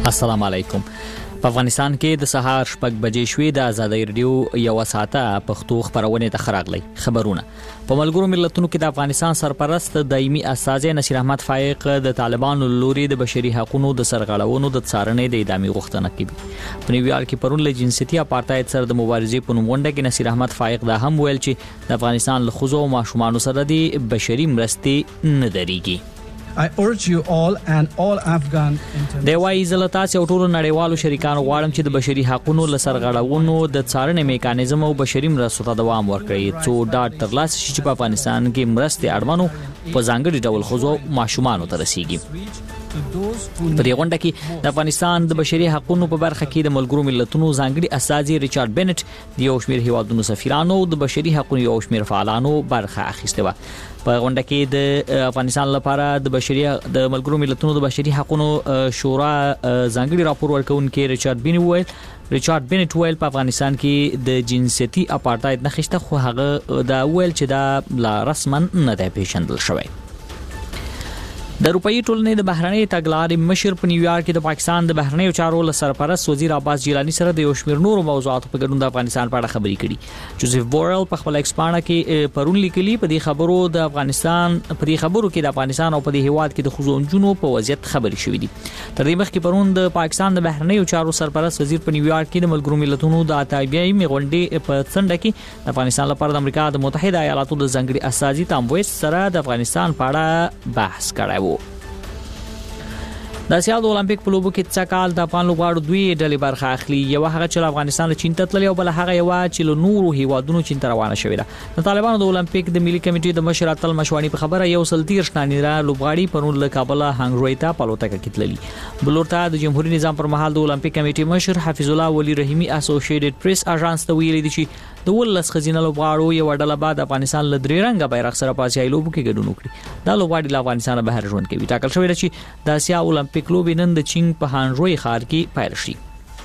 السلام علیکم. په افغانستان کې د سهار 6 بجې شوې د آزادۍ رادیو یو ساعته پښتو خبرونه ته خراغلي خبرونه. په ملګرو ملتونو کې د افغانستان سرپرست دایمي استاذ نصیر احمد فائق د طالبانو لوري د بشري حقوقو د سرغړونو د څارنې د ادامې غوښتنه کوي. په نیویارک کې پرون له جنسيتي اپارټاید سره د مبارزې په نوم غونډه کې نصیر احمد فائق دا هم ویل چې د افغانستان له ښځو او ماشومانو سره د بشري مرستې نه درېږي. I urge you all and all Afghan د وایي زلتا سي ټولو نړیوالو شریکانو غواړم چې د بشري حقوقو لسرغړونو د څارنې میکانیزم او بشري مرستو ته دوام ورکړي څو ډاټ ترلاسه شي چې په افغانستان کې مرستې اړمنو په ځانګړي ډول خزو ماشومانو ته رسیږي. په دې غونډه کې د افغانستان د بشري حقوقو په برخه کې د ملګرو ملتونو ځانګړي استاذ ریچارډ بنټ د یو شمېر هیوادونو سفیرانو د بشري حقوقو یو شمېر فعالانو برخه اخیسته و. په غونډه کې د افغانستان لپاره د ملګرو ملتونو د بشري حقوقو شورا ځانګړي راپور ورکونکي ریچارډ بنټ ویل په افغانستان کې د جنسيتي اپارټاید نخښته خو هغه دا ویل چې دا لا رسما نه دی پیژندل شوی. د اروپאי ټولنې د بهرنۍ تګلارې مشر په نیویارک کې د پاکستان د بهرنۍ چارو سرپرست وزیر عباس جیلانی سره د یو شمېر نورو موضوعاتو په ګډون د افغانستان په اړه خبرې کړي. جوزف بورل په خپل ایکسپانډ کې پرون لیکلي په دې خبرو کې د افغانستان او په دې هیواد کې د خزونجونو په وضعیت خبرې شوې دي. تر دې مخکې پرون د پاکستان د بهرنۍ چارو سرپرست وزیر په نیویارک کې د ملګرو ملتونو د اتایبیای غونډې په څنډه کې د افغانستان لپاره د امریکا د متحده ایالاتو د ځانګړي استازي تام ویس سره د افغانستان په اړه بحث کړی و. د اسیا د اولمپیک په لوبو کې څکال د افغان لوبغاړو دوی ډلې برخه اخلي. یو هغه چې افغانستان له چین ته تللی او بل هغه یو چې له نورو هیوادونو چین ته روانه شوې ده. د طالبانو د اولمپیک د ملي کمیټې د مشر اتل مشوانی په خبره یو سل 30 نانیرا لوبغاړي پرون له کابل هنګروي ته پالوتکه کې تللی. بلورته د جمهوریت نظام پر مهال د اولمپیک کمیټې مشر حفیظ الله ولی رحیمی اسوسییټډ پریس اژانس ته ویلي دي چې د ولس خزینه لوبغاړو یو ډله بعد افغانستان له درې رنګه بیرغ سره په آسیایي لوبو کې ګډون وکړي. دا لوبغاړي له افغانستان بهر ژوند کوي. ټاکل شوی دی چې د اسیا اولمپیک لوبې نن د چین په هانروي ښار کې پیل شي.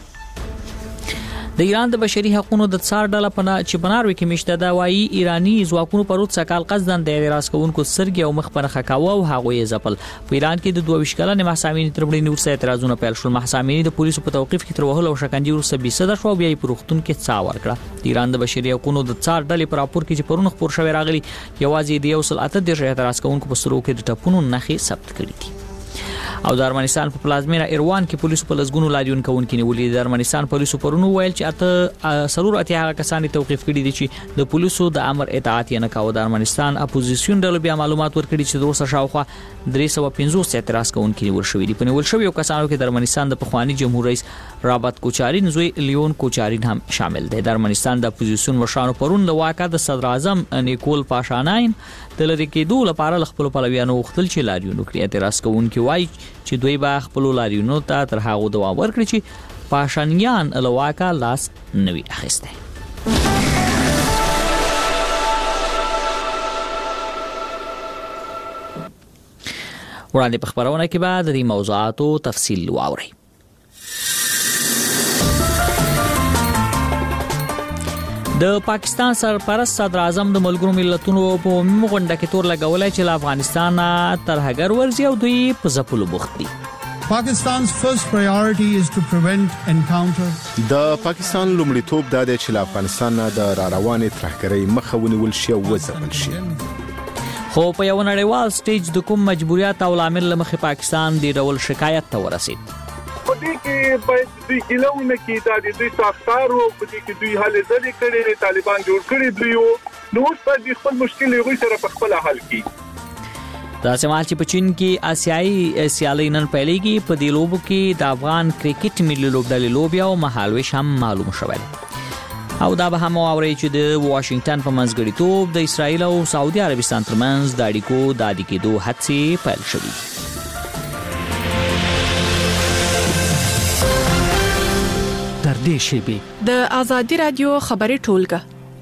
د ایران د بشري حقوقو د څار ډله چې بناروي کې مشته دا وایي ایرانی ځواکونو پروت سکال قصدن د اعتراض کوونکو سرګي او مخ پر خکاوه او هغه یې ځپل. په ایران کې د 22 کلن محسامین تر وړاندې ورسره اعتراضونه پیل شول. محسامین د پولیسو په توقيف کې تر وهلو او شکنجې ورسره 20 شو بیا په روختون کې څا ورکړه. د ایران د بشري حقوقو د څار ډلې پر راپور کې چې پرونه خبر شوی راغلی یوازې د 108 اعتراض کوونکو په سرو کې د ټپونو نخې ثبت کړې دي. او د ارمنستان په پلازمینه ایروان کې پولیسو په لزګونو لاریون کوونکي نیولې. د ارمنستان پولیسو پرونو ویل چې سرور اتیا کسان توقيف کړي دي چې د پولیسو د امر اطاعت نه کاوه. د ارمنستان اپوزیسیون ډلو بیا معلومات ورکړي چې د روسا شاوخوا 350 اعتراض کوونکي نیول شوی دي. په نیول شوی کسانو کې د ارمنستان د پخوانی جمهور رئیس رابط کوچارین زوی لیون کوچارین هم شامل دی. د ارمنستان د اپوزیسیون مشرانو پرون د واقع د صدر اعظم نیکول پاشاناین د لری کېدو لپاره خپل پلویانو وختل چې لاریون وکړي. اعتراض کوونکي وایي چې دوی به خپل لاریونو ته تر هغه دوام ورکړي چې پاشانیان له واقع لاس نوي اخیسته. وړاندې په خبرونه کې بعد د موضوعاتو تفصیل واوري. د پاکستان سرپرست صدر اعظم د ملګرو ملتونو په غونډه کې تور لګولای چې افغانستان تر هغه ورځي او دوی په ځپلو بوخت دي. Pakistan's first priority is to prevent encounter. د پاکستان لومړیتوب دا دی چې له افغانستان د راروانې ترهګرۍ مخه ونیول شي او وځپل شي. خو په یو نړیوال سټیج د کوم مجبوریت او عامل لمخې پاکستان د ډول شکایت ته ورسید. په دې کې باید دوی ګلونه کې د دوی ساختارو په دې کې دوی حل ځلې کړي طالبان جوړ کړي دوی نو په دې خپل مشکل یې سره په خپل حل کړي. دا سمال چې په چین کې آسیایي سیالي نن پیلېږي. په دې لوبو کې د افغان کرکټ ملي لوبډلې لوبیا او مهالويش هم معلوم شول. او دا به هم اوري چې د واشنگټن په منځګړیتوب د اسرایل او سعودي عربستان ترمنځ د اړیکو د کېدو هڅې پیل شوې. در دې شیبې د آزادي رادیو خبري ټولګه.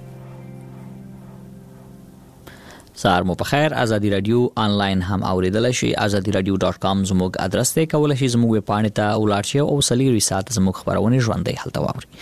سهار مو په خیر. آزادي رادیو آنلاین هم اوریدل شي. azadiradio.com زموږ ادرس ته کولای شئ زموږ په پاڼه ته ولاړ شئ او سلیری سات زموږ خبرونه ژوندۍ حالت واوري.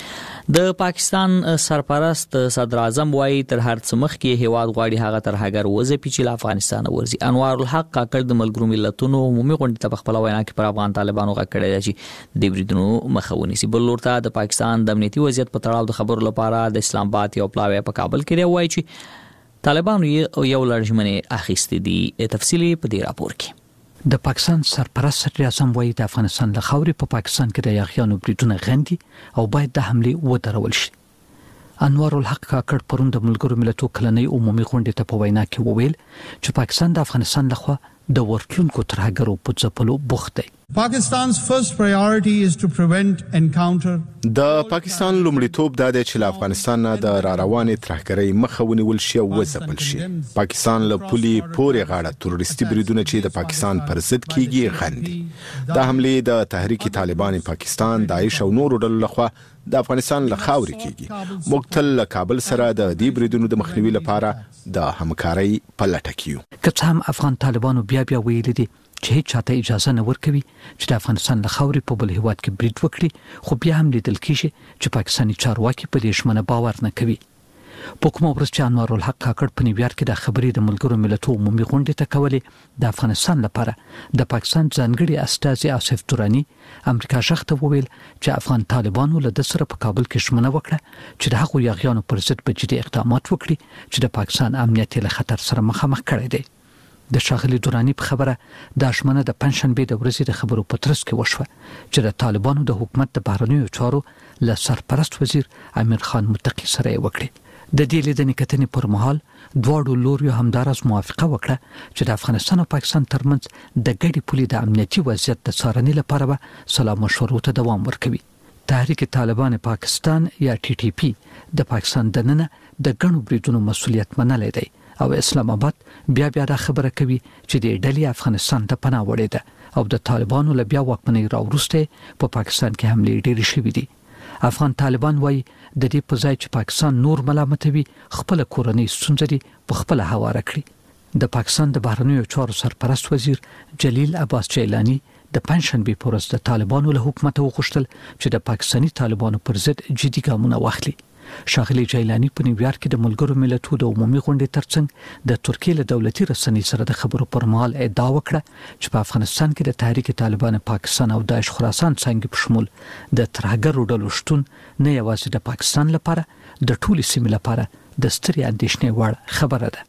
د پاکستان سرپرست صدر اعظم وایي تر هر څه مخکې هیواد غواړي هغه تر هغه وځي چې افغانستان ورځي. انوار الحق کاکړ د ملګرو ملتونو عمومي غونډې ته په خپل وینا کې پر افغان طالبانو غږ کړی دی چې د بریدونو مخه ونیسي. بل لورته د پاکستان د امنیتي وضعیت په تړاو د خبرو لپاره د اسلام آباد یو پلاوی په کابل کې دی وایي چې طالبانو یو لړژمنې اخیستې دي. تفصیلی په دې راپور کې. د پاکستان سرپرست صدر اعظم وایي د افغانستان له خاورې په پاکستان کې د یاغیانو بریدونه غندي او باید د حمله ودرول شي. انوار الحق کاکړ پرون د ملګرو ملتونو کلنۍ عمومي غونډې ته په وینا کې وویل چې پاکستان د افغانستان لخوا د ورتلونکو ترهګرو په ځپلو بوخت دی. Pakistan's first priority is to prevent encounter. د پاکستان لومړیتوب دا دی چې له افغانستان نه د راروانې ترهګرۍ مخه ونیول شي او وځپل شي. پاکستان له پولي پورې غاړه تروریستي بریدونه چې د پاکستان پر ضد کیږي غندي. دا حمله د تحریک طالبان پاکستان، داعش او نورو ډلو لخوا د افغانستان له خاورې کیږي. موږ تل له کابل سره د دې بریدونو د مخنیوي لپاره د همکارۍ په لټه کې یو. که څه هم افغان طالبانو بیا ویلي دي چې هیڅ چاته اجازه نه ورکوي چې د افغانستان له خاورې په بل هیواد کې برید وکړي، خو بیا هم لیدل کیږي چې پاکستاني چارواکي په دې ژمنه باور نه کوي. په کومه ورځ چې انوار الحق کاکړ په نیویارک کې د خبرې د ملګرو ملتونو عمومي غونډې ته کولې، د افغانستان لپاره د پاکستان ځانګړي استازي آصف تورانی امریکا شخته وویل چې افغان طالبانو له د سره په کابل کې ژمنه وکړه چې د هغو یاغیانو پر ضد به جدي اقدامات وکړي چې د پاکستان امنیت له خطر سره مخامخ کړی دی. د شاغلي دورانی په خبره د اشمنه د پنځشنبه د ورځې د خبرو په ترڅ کې وشوه چې د طالبانو د حکومت د بهرنیو چارو له سرپرست وزیر امیر خان متقی سره وکړي. د دې لیدنې کتنې پر مهال دواړو لوريو همدارس موافقه وکړه چې د افغانستان او پاکستان ترمنځ د ګډي پولي د امنیتي وضعیت د څارنې لپاره به سلا مشورو ته دوام ورکوي. تحریک طالبان پاکستان یا ټي ټي پی د پاکستان دننه د ګڼو بریدونو مسولیت منلی دی او اسلام آباد بیا دا خبره کوي چې د ډلې افغانستان ته پناه وړې ده او د طالبانو له بیا واکمنۍ راوروسته په پاکستان کې حملې ډېرې شوې دي. افغان طالبان وایي د دې په ځای چې پاکستان نور ملامتوي، خپل کورنۍ ستونزې په خپل هواره کړي. د پاکستان د بهرنیو چارو سرپرست وزیر جلیل عباس جیلانی د پنځشنبه په ورځ د طالبانو له حکومت وغوښتل چې د پاکستاني طالبانو پر ضد جدي ګامونه واخلي. شاغلي جیلانی په نیویارک کې د ملګرو ملتونو د عمومي غونډې ترڅنګ د ترکیې له دولتي رسنۍ سره د خبرو پر مهال ادعا وکړه چې په افغانستان کې د تحریک طالبان پاکستان او داعش خراسان څنګه په شمول د ترهګرو ډلو شتون نه یوازې د پاکستان لپاره د ټولې سیمې لپاره د سترې اندېښنې وړ خبره ده.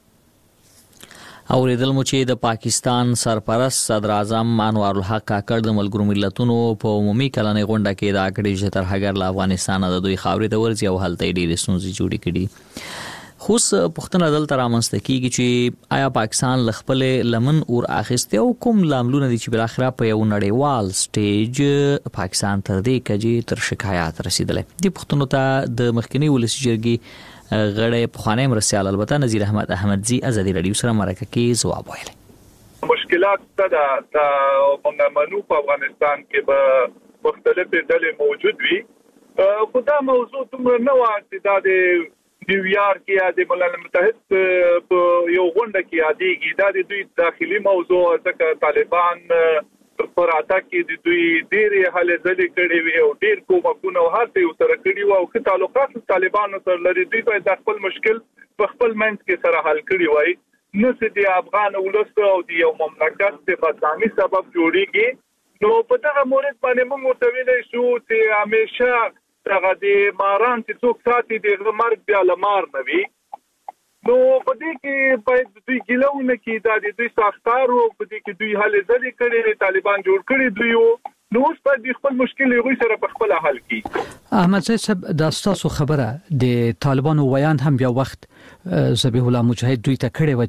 اوریدل مو چې د پاکستان سرپرست صدر اعظم انوار الحق کاکړ د ملګرو ملتونو په عمومي کلنۍ غونډه کې دا کړی چې ترهګر له افغانستان د دوی خاورې ته ورځي او هلته ډېرې ستونزې جوړې کړي. خو پوښتنه دلته رامنځته کیږي چې آیا پاکستان له خپل لمن اور اخیسته او کوم لاملونه دي چې بل اخره په یو نړیوال سټیج پاکستان تر دې کجې تر شکایت رسیدلې. دې پوښتنو ته د مخکنی ولسی جرګې غړی پخوانی مرستیال البته نذیر احمد احمدزی ازادي رادیو سره مرکه کې جواب ویل. مشکلات د منو په افغانستان کې به مختلفې ډلې موجود وي. خو دا موضوع دومره نه وه چې دا د نیویارک یا د ملل متحد په یو غونډه کې یادېږي. دا د دوی داخلي موضوع ځکه طالبان پر اتاک کې د دوی ډېرې هلې ځلې کړې وي او ډېر کومکونه او هر څه یې سره کړي وو او ښه تعلقات طالبانو سره لري. دوی باید د خپل مشکل په خپل منځ کې سره حل کړي وای، نه چې د افغان ولس او د یو مملکت د بدنامي سبب جوړیږي. نو په دغه مورد باندې موږ ورته ویلی شو چې همیشه دغه د ماران چې څوک ساتي د مرګ بیا له مار نه وي. نو په دې کې باید دوی ګیلونه کې دا د دوی ساختار او په دې کې دوی هلې ځلې کړي، طالبان جوړ کړي دوی نو اوس باید خپل مشکل یې سره په خپل حل کړي. احمد صاحب د تاسو خبره د طالبانو ویان هم بیا وخت ذبیح الله مجاهد دوی ته کړي و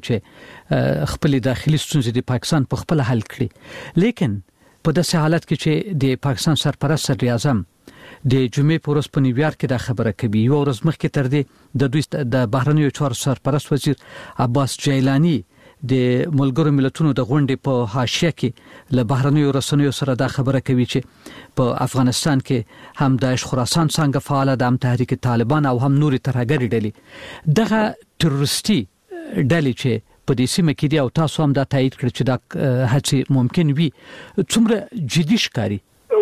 چې خپل داخلي ستونزې د پاکستان په خپل حل کړي، لیکن په داسې حالت کې چې د پاکستان سرپرست صدر اعظم د جمعې په ورځ په نیویارک کې دا خبره کوي، یو ورځ مخکې تر دې د دوی د بهرنیو چارو سرپرست وزیر عباس جیلانی د ملګرو ملتونو د غونډې په حاشیه کې له بهرنیو رسنیو سره دا خبره کوي چې په افغانستان کې هم داعش خراسان څنګه فعال ده، هم تحریک طالبان او هم نوري ترهګري ډلې دغه تروریستي ډلې چې په دې سیمه کې دي او تاسو هم دا تایید کړئ چې دا هڅې ممکن وي، څومره جدي ښکاري؟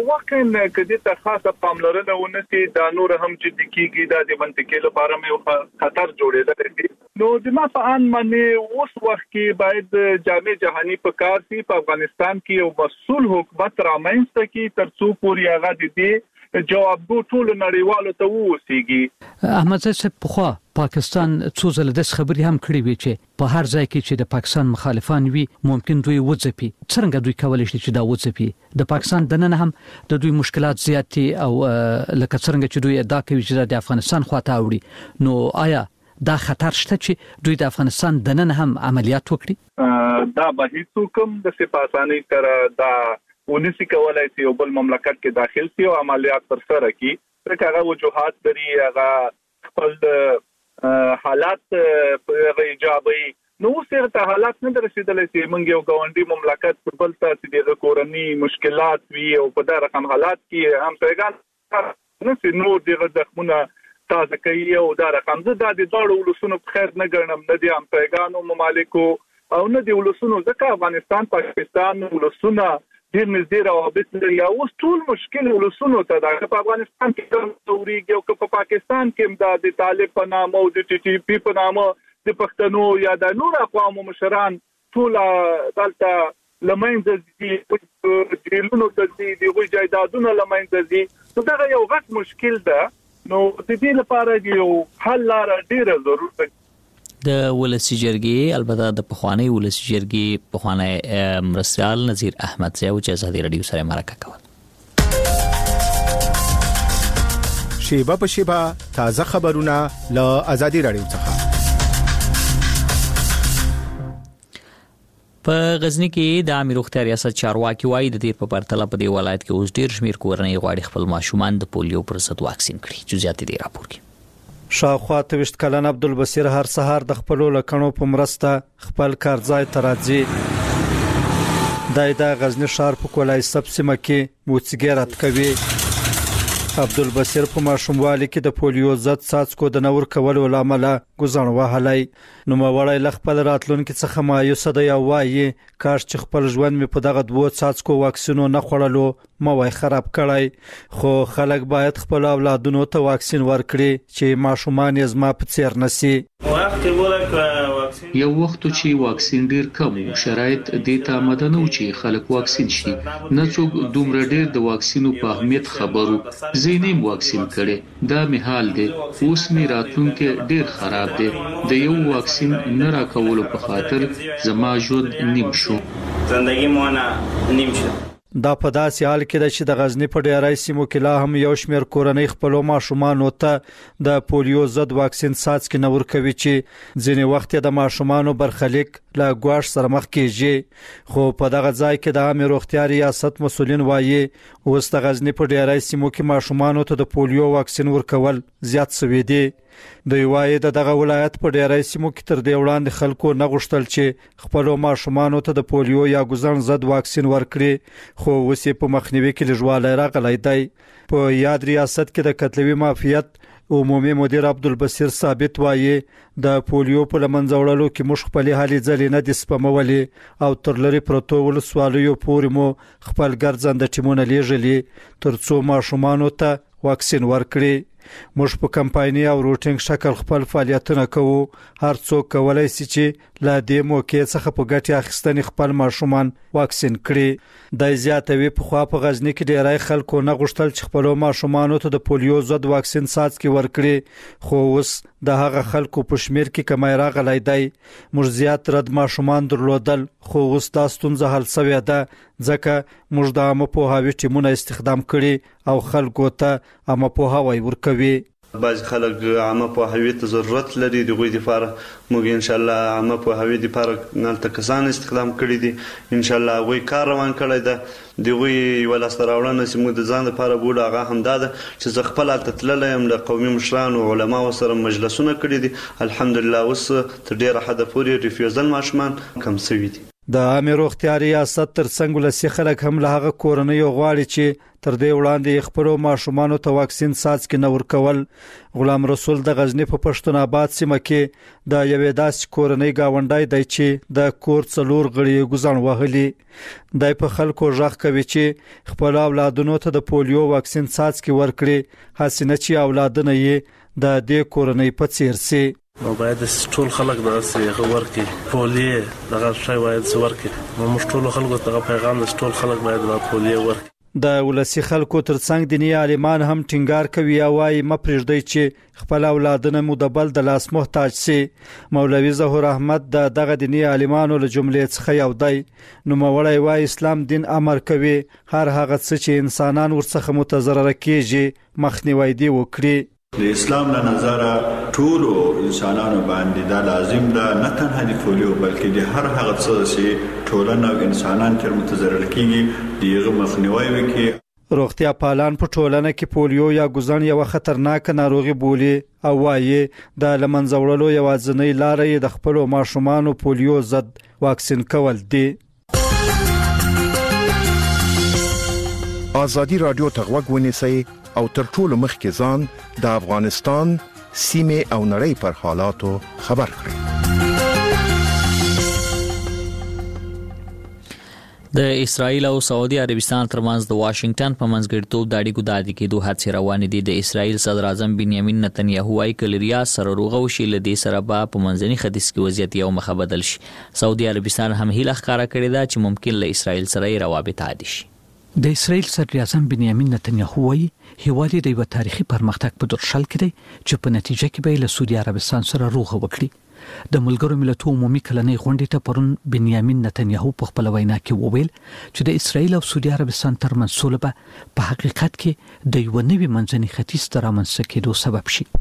واقعا کدي ته خاصه پاملرنه ونسي دا نور هم جدي کیږي دا د منطقې لپاره مې خطر جوړېدل دي نو د ما په ان باندې اوس وخت کې باید جامع جهاني په کار سي په افغانستان کې یو مسؤل حکومت رامنځته کی ترڅو پوری هغه دي جوابګو ټول نړیوالو ته ووسیږي. احمد صاحب په خوا پاکستان څو ځله د خبري هم کړی وی چې په هر ځای کې چې د پاکستان مخالفان وي ممکن دوی وځپي څنګه دوی کولای شي چې دا وځپي د پاکستان دننه هم د دوی مشکلات زیات دي او لکه څنګه چې دوی ادعا کوي چې د افغانستان خواته اوړي نو آیا دا خطر شته چې دوی د افغانستان دننه هم عملیات وکړي؟ دا به هیڅ کوم د سپاسانی تر دا ونسي کولای شي یو بل مملکت کې داخل شي او عملیات پر سره کی پرې هغه وجوهات لري هغه خپل حالات په ایجابي نو څنګه حالات نه رسیدل شي موږ یو ګاونډي مملکت په بل تاسو د کورنۍ مشکلات وی او په دا رقم حالات کې هم څنګه نو نو دغه زخمونه تازه کوي او دا رقم زه د دوړو ولسونو په خیر نه ګڼم نه دي هم پیغانو ممالکو او نه دی ولسونو ځکه افغانستان پاکستان ولسونه ډیر نږدې روابط لري او ټول مشکل ولسونو ته دا په افغانستان کې توريږي او په پاکستان کې د طالب په نامه او د ټي ټي پی په نامه د پښتنو یا د نور اقوامو مشران ټول دلته لمنځه دي جیلونو ته دي د جایدادونو لمنځه دي نو دا یو غټ مشکل ده نو د دې لپاره یو حل لاره ډیره ضروري ده. د ولسی جرګې البته د پخوانی ولسی جرګې پخوانی مرستیال نذیر احمد زیو چې ازادي رادیو سره مرکه کول. شیبه په شیبه تازه خبرونه له ازادي رادیو څخه. په غزنی کې د امیر روغتیا ریاست چارواکي وایي د دې په پرتله په دې ولایت کې اوس ډیر شمیر کورنۍ غواړي خپل ماشومان د پولیو پر ضد واکسین کړي. جزئیات دې راپور کړي. شاوخوا 23 کلن عبدالبصیر هر سهار د خپل لکڼو په مرسته خپل کارځای ته راځي. د غزنی ښار په کولای سب سیمه کې موسیګر اتکوي. عبدالبصیر په ماشوموالي کې د پولیو ضد څاڅکو د نور کولو لامل ګزن وهلای نو مړی ل خپل راتلونکو څخه مایوس دی او وایي کاش چې خپل ژوند می په دغه دوه څاڅکو واکسینو نه خړلو موای خراب کړای خو خلک باید خپل اولادونو ته واکسین ورکړي چې ماشومان یې زما په څیر نسی. یو وخت چې واکسین ډیر کم شرایط د ته آماده نه و چې خلک واکسین شي نه څوک دومره ډیر د واکسینو په اهمیت خبرو زینیم واکسین کړي دا میحال دی اوس می راتلونکي ډیر خراب دی د یو واکسین نه راکولو په خاطر زما ژوند نیم شو زندگی مو نه نیم شو. دا په داسې حال کې د چې د غزنی په ډیری سیمو کې لا هم یو شمېر کورنۍ خپل ماشومان ته د پولیو ضد واکسین څاڅکي نه ورکوي چې ځینې وخت د ماشومان برخلیک لا ګواښ سره مخ کیږي خو په دغه ځای کې د امیر روغتیا ریاست مسولین وایي اوس د غزنی په ډیری سیمو کې ماشومان ته د پولیو واکسین ورکول زیات شوی دی. دوی وایي دغه ولایت په ډیری سیمو کې تر دې وړاندې خلکو نه غوښتل چې خپل ماشومان ته د پولیو یا ګوزن ضد واکسین ورکړي خو اوس په مخنیوي کې لږوالی راغلی دی. په یاد ریاست کې د قتلوي مافیات عمومي مدیر عبدالبصیر ثابت وایي د پولیو په لمنځه وړلو کې موږ خپل حالي ځلې نه د سپمولې او تر لري پروتو ولسوالیو پورې مو خپل ګرځنده ټیمونه لیږلي ترڅو ماشومان ته واکسین ورکړي. موږ په کمپایني او روټینګ شکل خپل فعالیتونه کوو هر څوک کولای شي چې لا دې موقع څخه په ګټه اخیستنې خپل ماشومان واکسین کړي. د زیاتوي په خوا په غزنی کې ډیری خلکو نه غوښتل چې خپل ماشومان ته د پولیو ضد واکسین څاڅکي ورکړي خو اوس د هغه خلکو په شمیر کې کمی راغلی دی. موږ زیات رد ماشومان درلودل خو اوس دا ستونزه حل شوې ده ځکه موږ د عامه پوهاوي ټیمونه استخدام کړي او خلکو ته عامه پوهاوی ورکوي. بعض خلک عامه پوهاوی ته ضرورت لري د غوي لپاره موږ ان شاء الله عامه پوهاوی لپاره نلته کسان استخدام کړي دي ان شاء الله غوي کار روان کړی ده د غوي ولستراوړنه چې موږ د ځان لپاره بوله هغه همدا ده چې زه خپل تتلل یم له قومي مشران او علما سره مجلسونه کړي دي الحمدلله اوس تر ډیره حد پورې ریفیوزل ماشومان کم شوي دي. د عامه روغتیا ریاست ترڅنګ ولسی خلک هم له هغه کورنۍ غواړي چې تر دې وړاندې خپل ماشومان ته واکسین څاڅکي نه ورکول. غلام رسول د غزنی په پښتون آباد سیمه کې د یوې داسې کورنۍ گاونډای دی چې د کور څلور غړي ګزن وهلي. دای په خلکو ژغ کوي چې خپل اولادونو ته د پولیو واکسین څاڅکي ورکړي، حسینه چې اولادونه یې د دې کورنۍ په څیر سي. نو باید ټول خلک دغه ورکي پولیو دغه شی باید ورکي. موږ ټول خلکو ته پیغام د ټول خلک باید د پولیو ورکي. د ولسی خلکو ترڅنګ دیني عالمان هم ټینګار کوي او وايي مپرېږدي چې خپل اولادونه مدبل د لاس محتاج سي. مولوي ظهور احمد دغه دیني عالمانو له جملې څخه یو دی. نو مولوي وايي اسلام دین امر کوي هر هغه څه چې انسانان ورڅخه متضرر کیږي مخنیوي دی وکړي. د اسلام له نظره ټول انسانانو باندې دا لازم ده، نه تنها د پولیو بلکې د هر هغه څه چې ټولنه او انسانان تر متضرر کیږي دغه مخنیوي وکړي. روغتیا پالان په ټولنه کې پولیو یا ګزن یو خطرناک ناروغي بولي او وايي د لمنځوړلو یوازینی لار یې د خپل ماشومان پولیو ضد واکسین کول دي. آزادی رادیو ته غوږ ونیسئ او تر ټولو مخکې ځان د افغانستان سیمه او نړۍ پر حالاتو خبر کړئ. د اسرایل او سعودي عربستان ترمنځ د واشنگټن په منځګړیتوب د اړیکو د عادي کېدو هڅې روانې دي. د اسرایل صدر اعظم بنیامین نتنیاهو وايي چې ریاض سره روغه وشي لدې سره به په منځني ختیځ کې وضعیت یو مخ بدل شي. سعودي عربستان هم هیله ښکاره کړې ده چې ممکن له اسرایل سره روابط عادي شي. د اسرایل صدر اعظم بنیامین نتنیاهو وايي هیواد د یو تاریخي پرمختګ په درشل کې دی چې په نتیجه کې به له سعودي عربستان سره روغه وکړي. د ملګرو ملتونو عمومي کلنۍ غونډې ته پرون بنیامین نتنیاهو په خپل وینا کې وویل چې د اسرایل او سعودي عربستان ترمنځ سوله به په حقیقت کې د یو نوي منځني ختیځ تر رامنځته کېدو سبب شي.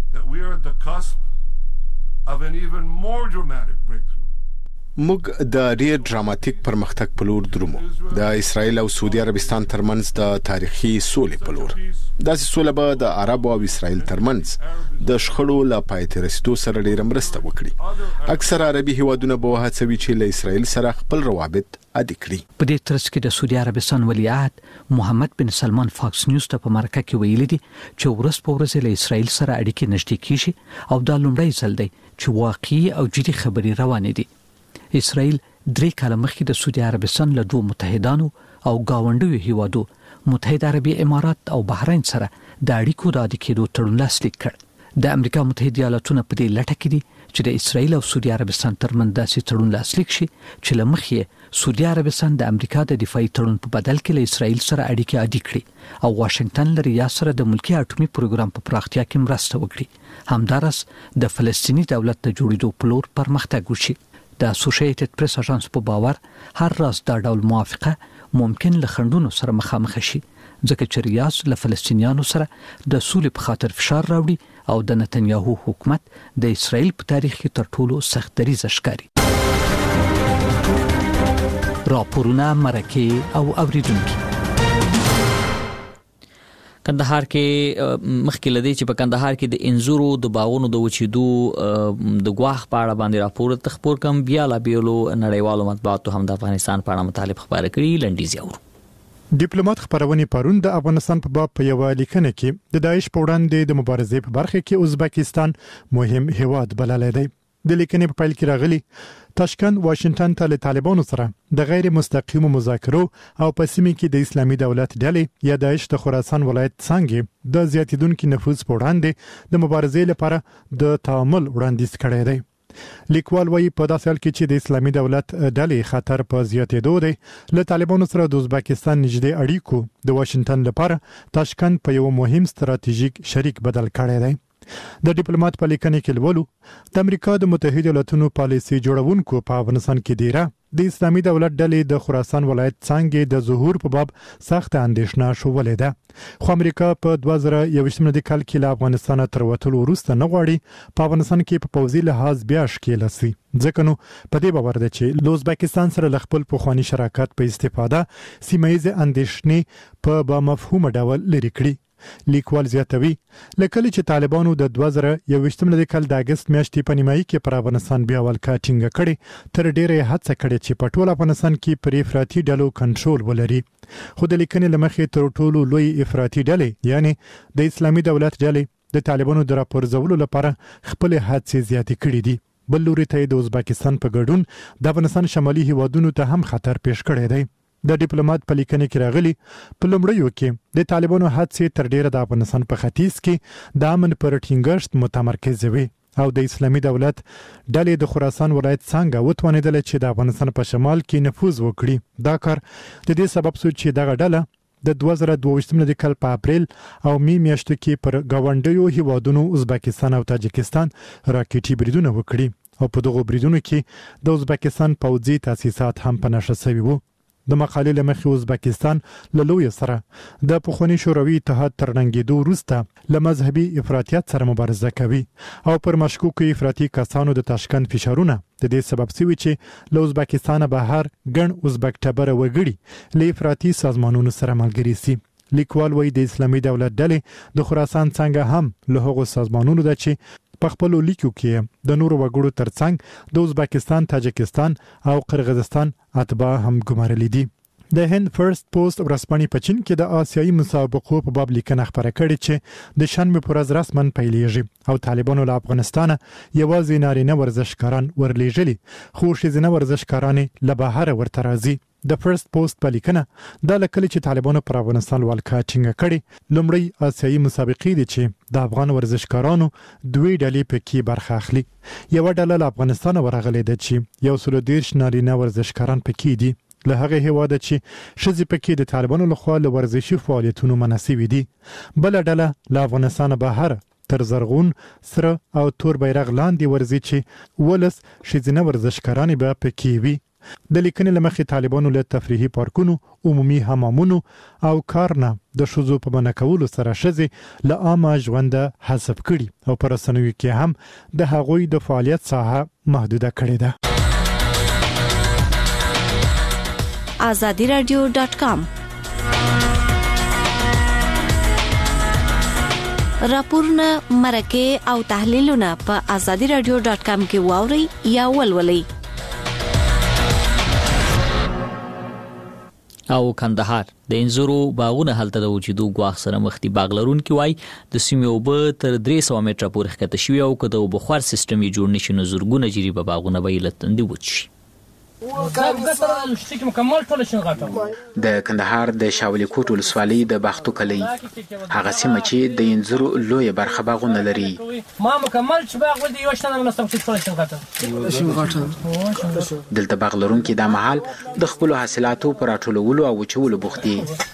موږ د ډیر ډراماتیک پرمختګ په لور درومو د اسرایل او سعودي عربستان ترمنځ د تاریخي سولې په لور. داسې سوله به د عرب او اسرایل ترمنځ د شخړو لا پای ته رسیدو سره ډیر مرسته وکړي. اکثر عربي هیوادونه به هڅوي چې له اسرایل سره خپل روابط عادي کړي. په دې ترڅ کې د سعودي عربستان ولیعهد محمد بن سلمان فاکس نیوز ته په مرکه کې ویلي دي چې ورځ په ورځ له اسرایل سره اړیکې نږدې کیږي او دا لومړی ځل دی چې واقعي او جدي خبرې روانې دي. اسرائیل 3 کال مخکې د سعودي عربستان له دوه متحدانو او گاونډیو هیوادو متحده عربي امارات او بحرین سره د اړیکو د عادي کېدو تړون لاسلیک کړ. د امریکا متحده ایالاتونو په دې لټه کې دي چې د اسرائیل او سعودي عربستان ترمنځ داسې تړون لاسلیک شي چې له مخې سعودي عربستان د امریکا د دفاعي تړون په بدل کې له اسرائیل سره اړیکې عادي کړي او واشنگټن له ریاض سره د ملکی اټومي پروګرام په پراختیا کې مرسته وکړي. همدارس د فلسطینی دولت د جوړېدو په لور پرمختګ وشي. د اسوسییټډ پریس اژانس په باور هر راز دا ډول موافقه ممکن له خندونو سره مخامخ شي ځکه چې ریاض له فلسطینیانو سره د سولې په خاطر فشار راوړي او د نتنیاهو حکومت د اسرائیل په تاریخ کې تر ټولو سخت دریځ ښکاري. راپورونه مرکه او اوریدونکو. کندهار کې مخکې لدی چې په کندهار کې د انزورو د باغونو د وچېدو د غواخ په اړه باندې راپور تخپور کم بیا لا بیولو نړیوالو مطبوعاتو هم د افغانستان په اړه مطالب خبره کړي. لنډیز یو ډیپلوماټ خبرونه پرون د افغانستان په باب په یو لیکنه کې د داعش په وړاندې د مبارزې په برخه کې ازبکستان مهم هیواد بللی دی. د لیکنې په پیل کې راغلي تاشکند واشنگټن ته له طالبانو سره د غیر مستقیم مذاکرو او په سیمه کې د اسلامي دولت ډلې یا داعش د خراسان ولایت څنګه د زیاتیدونکو نفوذ په وړاندې د مبارزې لپاره د تعامل وړاندیز کړی دی. لیکوال وايي په داسې حال کې چې د اسلامي دولت ډلې خطر په زیاتېدو دی له طالبانو سره د ازبکستان نږدې اړیکو د واشنگټن لپاره تاشکند په یو مهم ستراتیژیک شریک بدل کړی دی. د ډیپلوماټ په لیکنه کې لولو د امریکا د متحده ایالاتونو پالیسي جوړونکو په افغانستان کې دیره د اسلامي دولت ډلې د خراسان ولایت څنګه د ظهور په باب سخت اندېښنه شولې ده خو امریکا په 2021 کال کې له افغانستان تر وټلو وروسته نه غواړي په افغانستان کې په پوځي لحاظ بیا ښکېل شي ځکه نو په دې باور ده چې له ازبکستان سره له خپل پخوانی شراکت په استفاده سیمه ییزه اندېښنې په با مفهوم ډول لري کړي لیکوال زیاتوي لکه چې طالبانو د 2021 کال د اگست میاشتې په نیمایي کې پر افغانستان بیا ولکا ټینګه کړې تر ډیره هڅه کړې چې په ټول افغانستان کې پر افراطي ډلو کنټرول ولري خو د لیکنې لمخې تر ټولو لوی افراطي ډلې یعنی د اسلامي دولت ډلې د طالبانو د راپورځولو لپاره خپل هڅې زیاتې کړې دي بل لوري ته د ازبکستان په ګډون د افغانستان شمالي هیوادونو ته هم خطر پیښ کړی دی د ډیپلوماټ په لیکنه کې راغلي په لومړیو کې د طالبانو هڅې تر ډیره د افغانستان په ختیځ کې د امن پر ټینګښت متمرکز وي او د اسلامي دولت ډلې د خراسان ولایت څنګه وتوانیدل چې د افغانستان په شمال کې نفوذ وکړي دا کار د دې سبب شو چې دغه ډله د 2022 کال په اپریل او می میاشتو کې پر گاونډیو هیوادونو ازبکستان او تاجکستان راکټي بریدونه وکړي او په دغه بریدونو کې د ازبکستان پوځي تاسیسات هم په نشه شوي وو د مقالې لمخې ازبکستان له لوی سره د پخوانی شوروي اتحاد ترنګېدو وروسته له مذهبي افراطیت سره مبارزه کوي او پر مشکوکو افراطي کسانو د تاشکند فشارونه د دې سبب شوی چې له ازبکستان بهر ګڼ ازبک ټبره وګړي له افراطي سازمانونو سره ملګري سي لیکوال وایي د اسلامي دولت ډلې د خراسان څنګه هم له هغو سازمانونو ده چې په خپل لیکو کې د نورو وګړو ترڅنګ د ازبکستان، تاجکستان او قرغیزستان اتباع هم ګمارلي دي د هند فرست پوسټ ورسپانې په چین کې د آسیایي مسابقو په باب لیکنه خبره کړې چې د شنبه پر ورځ رسمن پیلېږي او طالبانو له افغانستان یوازې نارینه ورزشکاران ورلېږلي خو ښځینه ورزشکاران له بهر ورته راځي د فرست پوسټ په لیکنه دا لکه چې طالبانو پر افغانستان ولکا ټینګه کړې لومړی آسیایي مسابقې دي چې د افغان ورزشکارانو دوی ډلې پکې برخه اخلي یو ډله له افغانستان ورغلې ده چې 130 نارینه ورزشکاران پکې دي له هغه هیواده چې شذ پکې د طالبانو لخوا له ورزشي فعالیتونو مناسبي دي بل ډله له افغانستان بهر تر زرغون سره او تور بیرغ لاندې ورزي چې ولس شذینه ورزشکاران به پکې وي د لیکنې لمخې طالبانو له تفریحي پارکونو عمومي حمامونو او کارنه د شذو په منع کولو سره شذې له عامه ژوند حذف کړي او پر رسنیو کې هم د هغوی د فعالیت ساحه محدوده کړې ده azadiradio.com راپورونه مرکه او تحلیلونه په azadiradio.com کې واوري یا ولولئ او کندهار د انځورو باغونه هلته د وجودو غواخ سره مختی باغلرون کې وای د سیمې اوبه تر 300 متره پورې ښکته شوی او کده بخار سیستم یې جوړ نشي نو زرګونه جریبه باغونه به لتندې وچی د کندهار د شاولی کوټ ولسوالۍ د باختو کلی هغه سیمه چې د انځورو لوی برخه باغونه لري ما مکمل چې باغ ولدي یو شنه منستم چې څه دلته باغلرون کې د محل د خپل حاصلاتو پر ټولولو او وچولو بوختي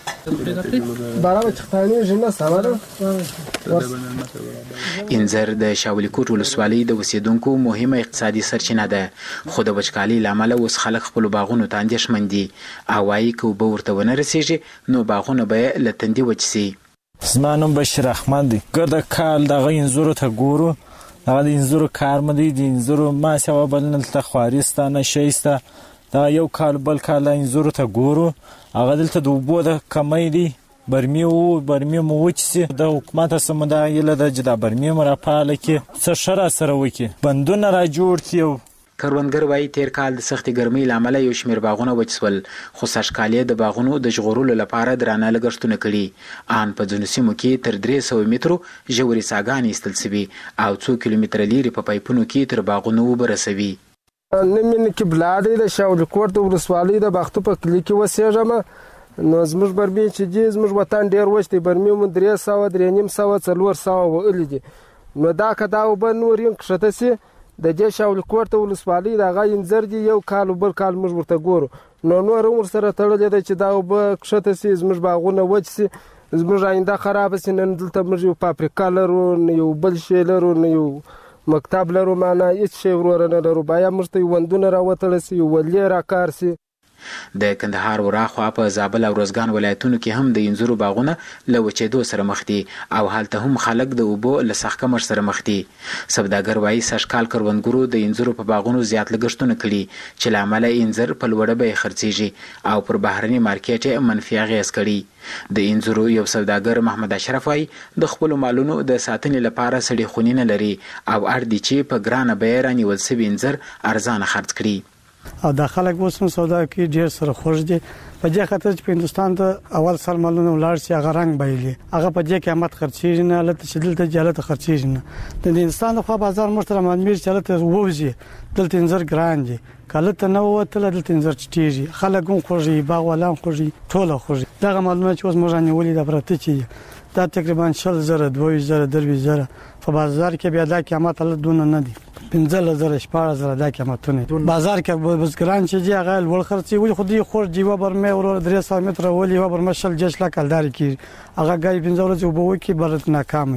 انځر د شاولی کوټ ولسوالۍ د وسیدونکو مهمه اقتصادي سرچینه ده خو د وچکالي لامل اوس خلک خپل باغونو ته اندېښمن دي او وايي که اوبه ورته ونه رسیږي نو باغونه به له تندې وچ سي زما نوم بشیر احمد دی ګرده کال دغه انځورو ته ګورو هغه د انځورو کار مې دی د انځورو ما سوا بل نه خوارسته نه شیسته دا یو کال بل کال انځورو ته ګورو هغه دلته د اوبو د کمی دی برمی مو وچسي د حکومت سم دا یله د جدا برمی مرپاله کې څه شرا سره وکي بندونه را جوړ کیو کروندګر وایي تیر کال د سختي ګرمۍ لامل یو شمیر باغونه وچسول خو سشکالي د باغونو د ژغورلو لپاره درانه لګښتونه کړي ان په ځینو سیمو کې تر 300 مترو ژورې ساګانې ایستل شوي او 2 کیلومتره لري په پایپونو کې تر باغونو وبرسوي نمن کې بلادې د شاولی کوټ د ولسوالۍ د باختو په کلی کې وسېږم نو زموږ برمي چې دي زموږ وطن ډېر وچ دی برمي مو 300 350 400 وهلي دي نو دا که دا اوبه نور یې کښته سي د دې شاولی کوټ د ولسوالۍ دغه انځر دي یو کال بل کال موږ ورته ګورو نو نور هم ورسره تړلې ده چې دا اوبه کښته سي زموږ باغونه وچ سي زموږ آینده خراب سي نن دلته موږ یو فابریکه لرو نه یو بل شی لرو نه یو مکتب لرو معنا هیڅ شی ورور نه لرو باید موږ ته وندونه راوتل سي ولې راکار سي د کندهار وراخوا په زابل او روزګان ولایتونو کې هم د انځرو باغونه له وچېدو سره مخ دي او هلته هم خلک د اوبو له سخت سره مخ دي. سوداګر وایي سږکال کروندګرو د انځرو په باغونو زیات لګښتونه کړي چې له امله انځر په لوړه بیه خرڅیږي او پر بهرني مارکیټ یې منفي اغېز کړي. د انځرو یو سوداګر محمد اشرف وایي د خپلو مالونو د ساتنې لپاره سړي خونې نه لري او اړ دي چې په ګرانه بیه رانیول سوي انځر ارزانه خرڅ کړي. او د خلک اوس هم سودا کوي ډېر سره خوښ دي په دې خاطر چې په هندستان ته اول سر مالونه ولاړ شي هغه رنګ بایلي هغه په دې قیمت خرڅیږي نه لته چې دلته جالت خرڅیږي نه د هندستان خو بازار مشتري مانمیر چې لته ووځي دلته انځر ګران دي کله ته نو وته دلته انځر چټیږي خلک هم خوږي باغ ولان خوږي ټول خوږي دغه مالونه چې اوس موږ نه ولې د پرته چې دا تقریبا 40,000 20,000 30,000 په بازار کې بیا دا قیمت له دونه نه دي 15,000 14,000 دا قیمتونه بازار کې بزګران چې هغه لوړ خرڅي ولې خو دې خور جیوا برمه ور 300 متر ولې و برمشل جش لا کلدار کې هغه غي 15,000 وبو کې برت ناکامي.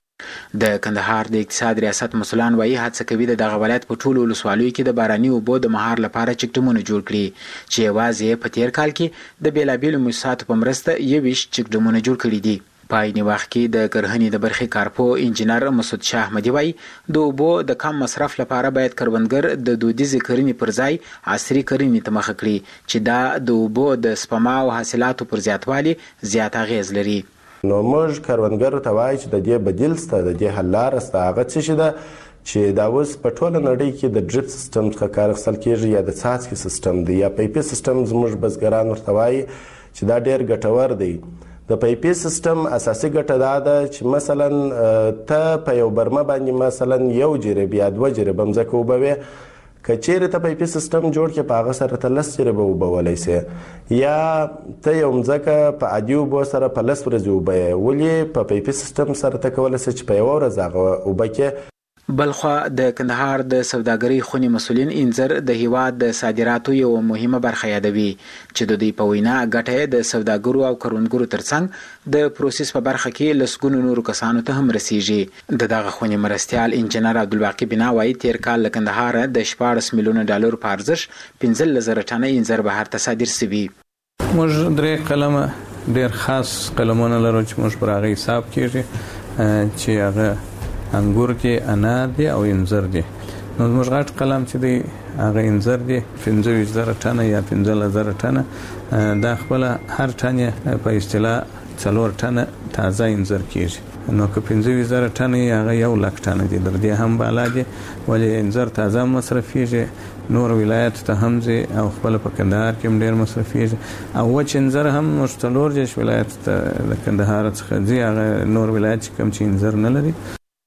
د کندهار د اقتصاد ریاست مسولان وایي هڅه کوي د دغه ولایت په ټولو ولسوالیو کې د باراني اوبو د مهار لپاره چکډمونه جوړ کړي چې یوازې په تیر کال کې د بیلابیلو مؤسساتو په مرسته 20 چکډمونه جوړ کړي دي. په عین وخت کې د کرهنې د برخې کارپو انجنیر مسعود شاه احمدي وایي د اوبو د کم مصرف لپاره باید کروندګر د دودیزې کرنې پر ځای عصري کرنې ته مخه کړي چې دا د اوبو د سپما او حاصلاتو پر زیاتوالي زیات اغیز لري. نو موږ کروندګرو ته وایي چې د دې بدیل سته د دې حل لاره سته هغه څه شي ده چې دا اوس په ټوله نړۍ کې د ډریپ سیستم څخه کار اخیستل کېږي یا د څاڅکي سیستم دی یا پیپي سیستم زموږ بزګران ورته وایي چې دا ډېر ګټور دی. د پیپي سیستم اساسي ګټه دا ده چې مثلا ته په یو برمه باندې مثلا 1 جریب یا 2 جریب مځکه وبوي که چیرې ته پیپي سیستم جوړ کړې په هغه سره ته 10 جریبه وبولی سې یا ته یو مځکه په عادي اوبو سره په 10 ورځې وبویې ولې په پیپي سیستم سره ته کولی سې چې په یوه ورځ هغه اوبه کې. بلخوا د کندهار د سوداګرۍ خونې مسولین انځر د هیواد د صادراتو یو مهمه برخه یادوي چې د دوی په وینا ګټه د سوداګرو او کروندګرو ترڅنګ د پروسس په برخه کې لسګونو نورو کسانو ته هم رسیږي. دغه خونې مرستیال انجنیر عبدالباقي بنا وایي تیر کال له کندهار د 14 میلیونه ډالر په ارزښت 15,000 ټنه انځر بهر ته صادر شوي. موږ درې قلمه ډېر خاص قلمونه لرو چې موږ پر هغه حساب کېږي چې هغه انګور دي انار دي او انځر دي. نو موږ غټ قلم چې دی هغه انځر دي 15,000 ټنه یا 15,000 ټنه دا خپل هر ټنه په اصطلاح 4 ټنه تازه انځر کېږي. نو که 15,000 ټنه هغه 100,000 ټنه دي در دې هم بالا دي ولې انځر تازه مصرفيږي نور ولایت ته هم ځي او خپل په کندهار کې هم ډېر مصرفيږي او وچ انځر هم مشتلور جش ولایت ته د کندهار څخه ځي هغه نور ولایت کم چې انځر نه لري.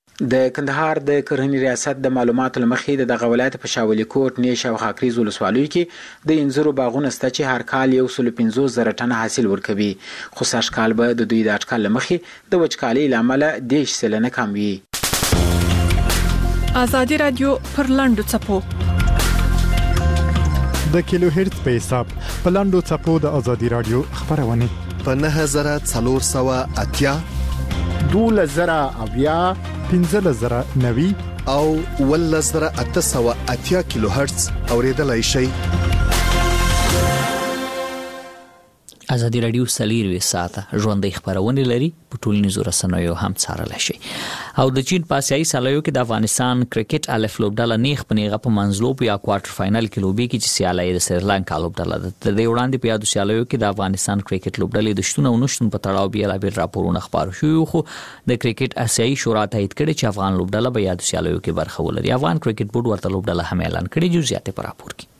د کندهار د کرهنې ریاست د معلوماتو لمخې د ولایت په شاولي کوټ نیش او خاکریز ولسوالیو کې د انځرو باغونه سته چې هر کال 150,000 ټنه حاصل ورکوي خو سږ کال به د دوی د اټکل لمخې د وچکالۍ له امله 10 سلنه کم وي. ازادي رادیو پر لاندو چپو د کیلو هرتز په حساب په لاندو چپو د ازادي رادیو خبرونه په 9480 12,000 15,090 او 1880 کیلو هرتز اوریدلای شي. ازادي رادیو سلیری ساته ژوندۍ خبرونه لري په ټولنیزو رسنیو هم څارل شي. او د چین په آسیایي سیالیو کې د افغانستان کرکټ الف لوبډله نیغ په نیغه په منځلوب یا کوارټر فائنل کې لوبي کې چې سیالي د سریلانکا لوبډله د دې وړاندې په یادو سیالیو کې د افغانستان کرکټ لوبډلې د شتون او نشټون په تړاو بیلابیل راپورونه خبرو شوي خو د کرکټ آسیایي شورا تایید کړي چې افغان لوبډله به یادو سیالیو کې برخه ولري. افغان کرکټ بورډ ورته لوبډله هم اعلان کړي جزئیات په راپور کې.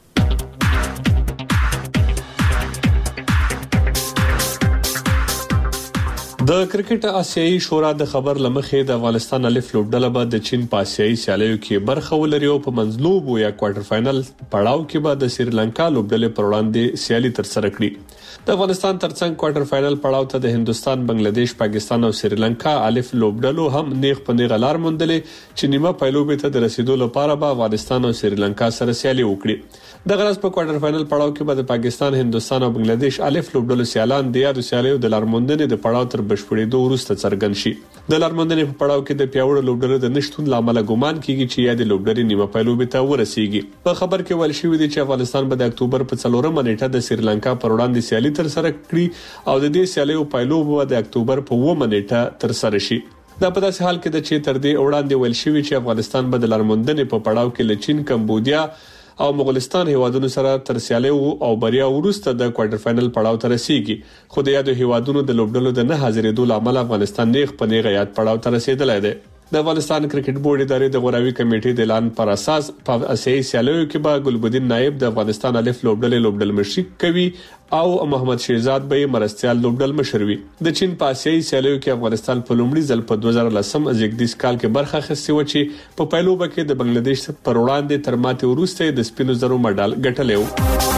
د کرکټ آسیایي شورا د خبر لمخې د افغانستان الف لوبډله به د چین په آسیایي سیالیو کې برخه ولري او په منځلوب یا کوارټر فائنل پړاو کې به د سریلانکا لوبډلې پر وړاندې سیالي ترسره کړي. د افغانستان ترڅنګ کوارټر فائنل پړاو ته د هندستان، بنگلاديش، پاکستان او سریلانکا الف لوبډلو هم نیغ په نیغه لار موندلې چې نیمه پایلوبې ته د رسیدو لپاره به افغانستان او سریلانکا سره سیالي وکړي. د غرض په کوارټر فائنل پړاو کې به د پاکستان، هندستان او بنگلاديش الف لوبډلو سیالان د یادو سیالیو د لارموندنې د پړاو تر بشپړېدو وروسته څرګند شي. د لارموندنې په پړاو کې د پیاوړو لوبډلو د نشټون لامل ګومان کیږي چې یاد لوبډلې نیمه پایلوبې ته ورسیږي. په خبر کې ویل شوی دی چې افغانستان به د اکتوبر په 4مه نیټه د سریلانکا پر وړاندې سیالي تر سره کړي او د دې سیالیو پایلوب به د اکتوبر په 9مه نیټه تر سره شي. دا په داسې حال کې د چې تر دې وړاندې ویل شوی چې افغانستان به د لارموندنې په پړاو کې له چین، کمبودیا او مغولستان هیوادونو سره تر سیالیو او بریا وروسته د کوارټر فائنل پړاو ته رسیږي. خو د یادو هیوادونو د لوبډلو د نه حاضرېدو لامل افغانستان نیغ په نیغه یاد پړاو ته رسیدلی دی. د افغانستان کرکټ بورډ ادارې د غوراوي کمیټې د اعلان پر اساس په اسیایي سیالیو کې به ګلبدین نائب د افغانستان الف لوبډل مشري کوي او محمد شهزاد به مرستيال لوبډل مشر وي. د چین په اسیایي سیالیو کې افغانستان په لومړي ځل په 2010 زیږدیز کال کې برخه اخیستې و چې په پایلوبه کې د بنگلاديش پر وړاندې تر ماتې وروسته د سپینو زرو مډال ګټلی و.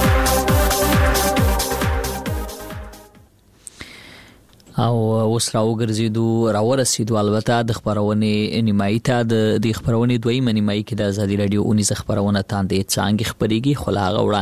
او اوس راورسېدو البته د خبرونې نیمایي ته د خبرونې دویمه نیمایي کې د ازادي رادیو 19 خبرونه تاندې څنګه خبريږي خو لا غوړ